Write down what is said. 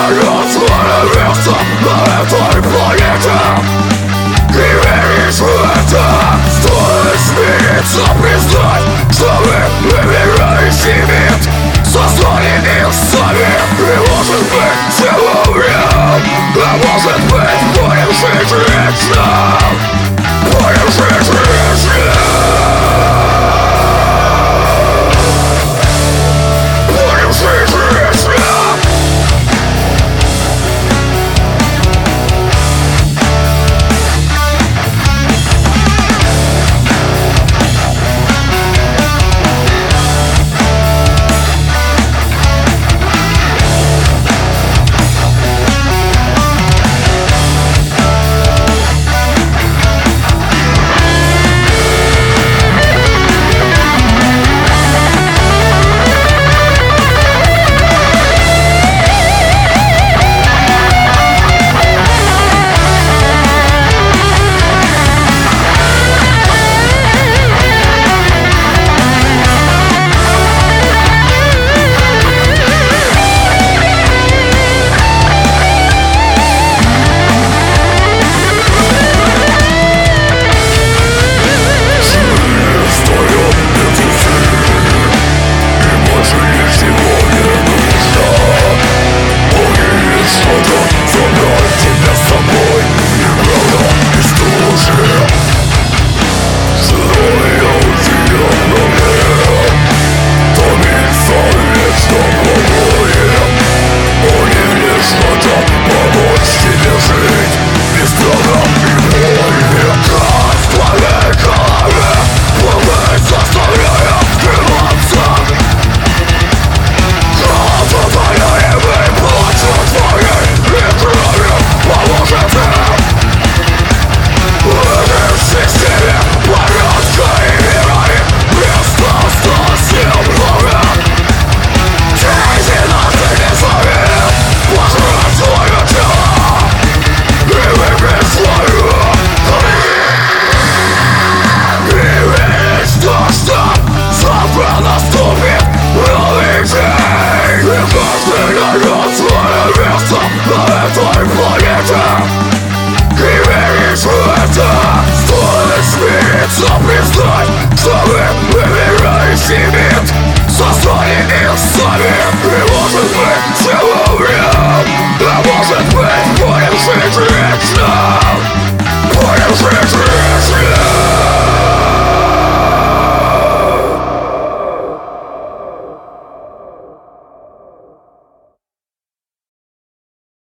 найдет свое место на этой планете. И веришь в это, стоит смириться, признать, что вы выбираете мир, создали их сами. И может быть всего время, а может быть будем жить вечно, будем жить вечно, будем жить вечно. Признать, что вы выбираете мир, создали их сами. И может быть всего время, а может быть